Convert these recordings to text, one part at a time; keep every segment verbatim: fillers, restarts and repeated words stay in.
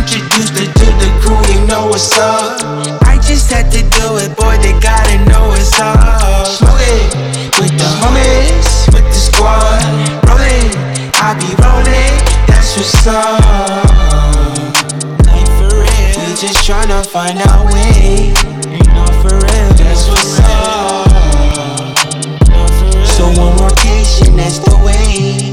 introduced her to the crew, you know what's up. I just had to do it, boy, they gotta know what's up. Smoke it with the homies, with the squad. Rollin', I be rollin', that's what's up. Like for real, we just tryna find our way. You know for real, that's what's up. So one rotation, that's the way.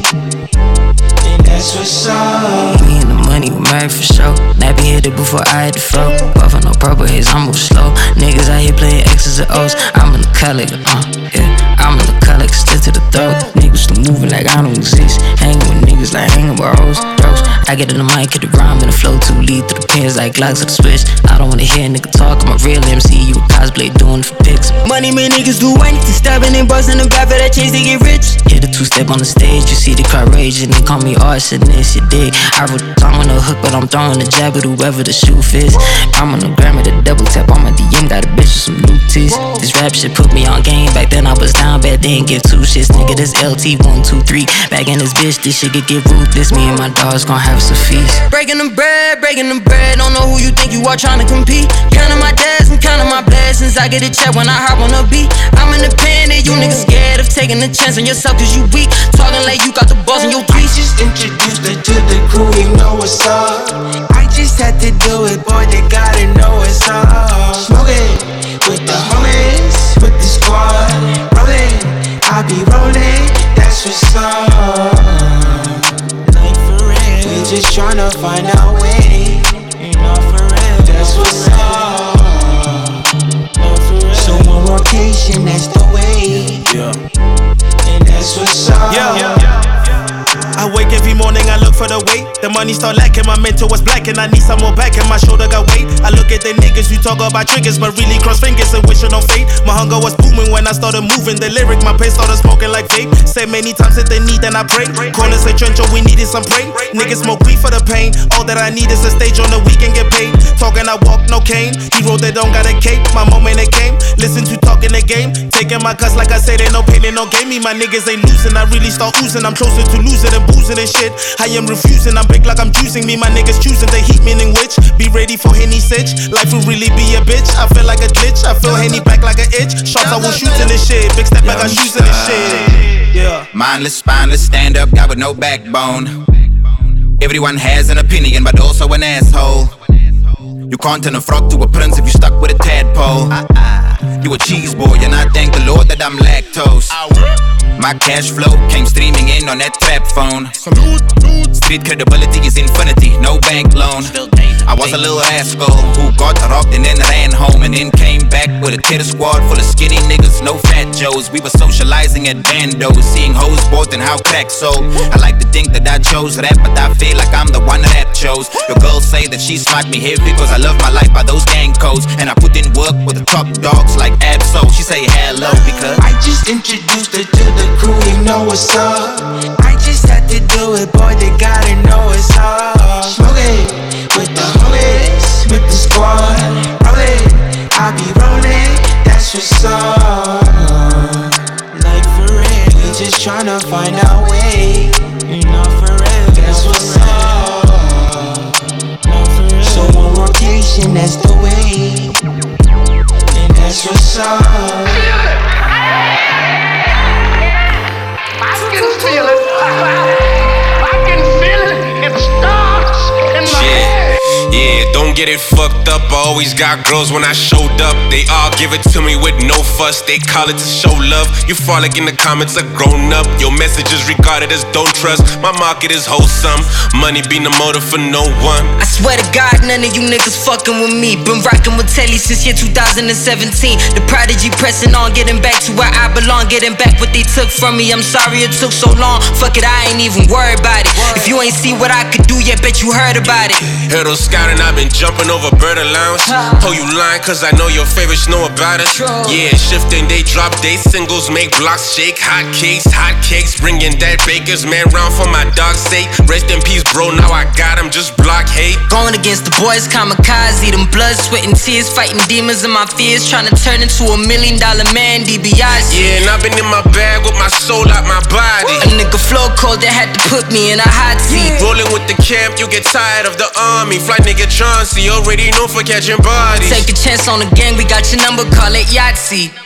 And that's what's up. Me and the money were married for sure. Nappy hit it before I had to flow. Buffin' no purple haze, I move slow. Niggas out here playing X's and O's. I'm in the color, uh, yeah. I'm in the color, stick to the throat. Niggas still moving like I don't exist. Hanging with niggas like hanging with hoes. Throws. I get in the mic, hit the rhyme, and the flow too lead through the pins like Glocks at the switch. I don't wanna hear a nigga talk, I'm a real M C. You a cosplay doing it for pics. Money made niggas do anything, stabbing and busting the back for that change, they get rich. Hit a two-step on the stage, you see the crowd raging. They call me arsonist, you dig. I wrote the song on the hook, but I'm throwing the jab at whoever the shoe fits. I'm on the gram with a double tap on my D M, got a bitch with some new teeth. This rap shit put me on game, back then I was down bad, they ain't give two shits. Nigga, this L T one, two, three. Back in this bitch, this shit could get ruthless. Me and my dogs gon' have some feast. Breaking the bread, breaking the bread. Don't know who you think you are trying to compete. Counting my dads and counting my blessings. I get a check when I hop on the beat. I'm independent, you niggas scared of taking a chance on yourself cause you weak. Talking like you got the balls in your I tweets. just introduced her to the crew, you know what's up. I just had to do it, boy, they gotta know what's up. Smoke it with the homies, with the squad. Rollin', I be rollin', that's what's up. Like for real, we just tryna find our way. You know for real, that's what's up. Like for real, so one rotation, that's the way. Yeah. And that's what's up. Yeah, yeah. I wake every morning, I look for the weight. The money start lacking, my mental was black, and I need some more back, and my shoulder got weight. I look at the niggas who talk about triggers, but really cross fingers and wish it on fate. My hunger was booming when I started moving. The lyric, my pace started smoking like vape. Said many times that they need, then I pray. Corners say trench, oh, we needed some prey. Niggas smoke weed for the pain. All that I need is a stage on the weekend, get paid. Talking, I walk, no cane. Hero that don't got a cape. My moment it came. Listen to talking the game. Taking my cuts like I said, ain't no pain, ain't no game. Me, my niggas ain't losing. I really start oozing. I'm closer to losing than boozing and shit. I am refusing, I'm big like I'm juicing. Me, my niggas choosing to heat, meaning which. Be ready for Henny Sitch. Life will really be a bitch. I feel like a glitch. I feel Henny back like an itch. Shots I will shoot in this shit. Big step back, I shoot in this shit. Yeah. Mindless, spineless, stand up, guy with no backbone. Everyone has an opinion, but also an asshole. You can't turn a frog to a prince if you stuck with a tadpole. You a cheese boy, and I thank the Lord that I'm lactose. My cash flow came streaming in on that trap phone. Street credibility is infinity, no bank loan. I was a little rascal who got robbed and then ran home, and then came back with a terror squad full of skinny niggas, no fat Joes. We were socializing at bandos, seeing hoes bought and how crack sold. I like to think that I chose rap, but I feel like I'm the one rap chose. Your girls say that she smart me heavy because I live my life by those gang codes, and I put in work with the top dogs like Absol. She say hello because I just introduced her to the crew, you know what's up. I just had to do it, boy, they gotta know what's up. Smoke it with the homies, with the squad. Rollin', I be rollin', that's what's up. Like for real, we just tryna find our way. You know for real, that's what's up. Like for real, so one rotation, that's the way. And that's what's up. I can feel it. I can feel it. It starts in my head. Yeah, don't get it fucked up. I always got girls when I showed up. They all give it to me with no fuss. They call it to show love. You frolic in the comments are grown up. Your message is regarded as don't trust. My market is wholesome. Money be the motive for no one. I swear to God, none of you niggas fucking with me. Been rocking with Telly since year two thousand seventeen. The prodigy pressing on, getting back to where I belong. Getting back what they took from me. I'm sorry it took so long. Fuck it, I ain't even worried about it. If you ain't see what I could do yet, bet you heard about it. Heard on Scout and I've been jumping over Bird Allowance. Oh, you lying, cause I know your favorites know about us. Yeah, shifting, they drop day singles, make blocks shake. Hot cakes, hot cakes, bringing that bakers, man, round for my dog's sake. Rest in peace, bro, now I got him, just block hate. Going against the boys, kamikaze, them blood, sweat and tears, fighting demons and my fears, trying to turn into a million dollar man, D B I C. Yeah, and I've been in my bag with my soul out my body. A nigga flow cold, they had to put me in a hot seat. Rolling with the camp, you get tired of the army. Fly nigga Chauncey, already known for catching bodies. Take a chance on the gang, we got your number, call it Yahtzee.